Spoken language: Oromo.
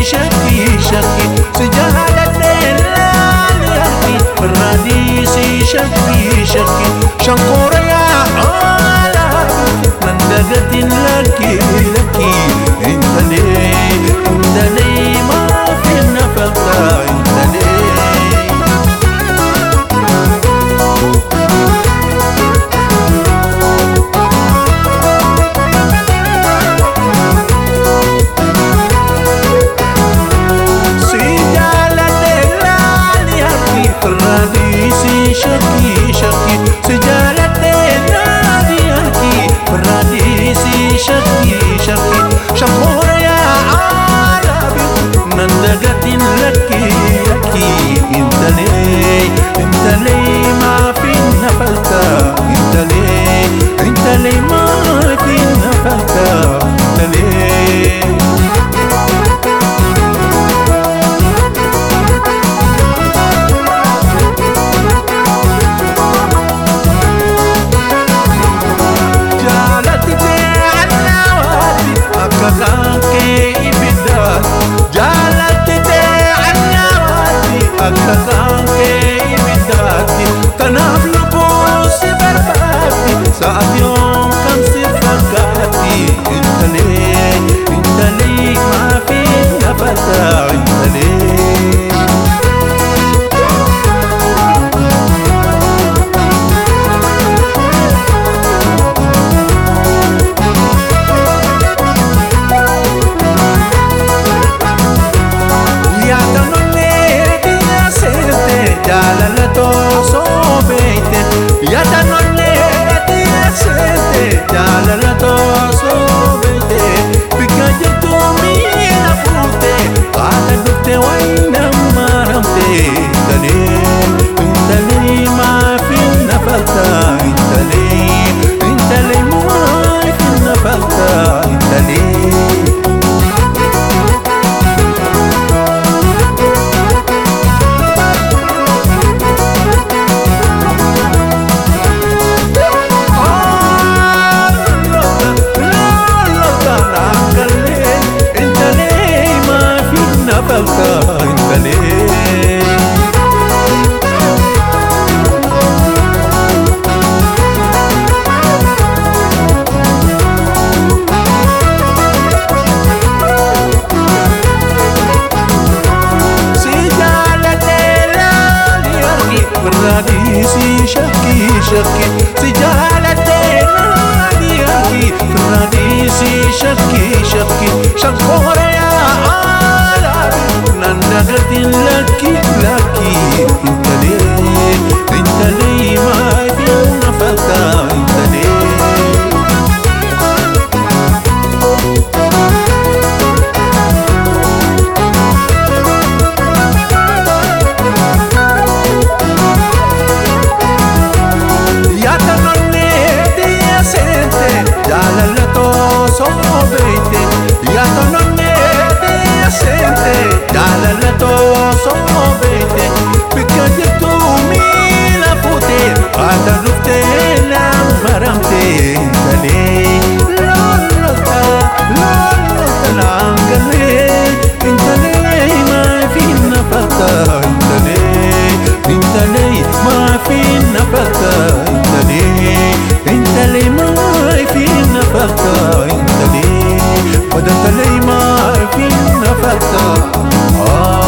شكي شكي سجالة الليالي فراديسي شكي شكي شنقور يا عالم من دقت لكي لكي انت لي ما في النفلة انت لي شكي شكي سجالة ناديانكي فراديسي شكي شكي شخور يا عربي نندقت لكي لكي انت لي ما في نفلتا انت لي ما في نفلتا انت لي Akkakan kee bitaatti kanaaf lubbuu si barbaatti saat yoom kan si fakkaatti intalee maafi nafata intalee jaalalato sobeete yaada nolleeti seete jaalalato sobeete bika jirtu miila fuute haala dhufte wayna maramte intalee maafi nafalta intalee maafi nafalta intalee فراديسي شكي شكي سجالة ناديانكي فراديسي شكي شكي شنقور يا عالم نندقت لكي لكي انت لي ما في نفلتا انت لي jaalalato sobeete yaada nolleeti seete jaalalato sobeete bika jirtu miila fuute haala dhufte maramte intalee lolota naangalee intalee maafi nafalta intalee maafi nafalta intalee maafi nafalta intalee wadanta lay maafi nafalta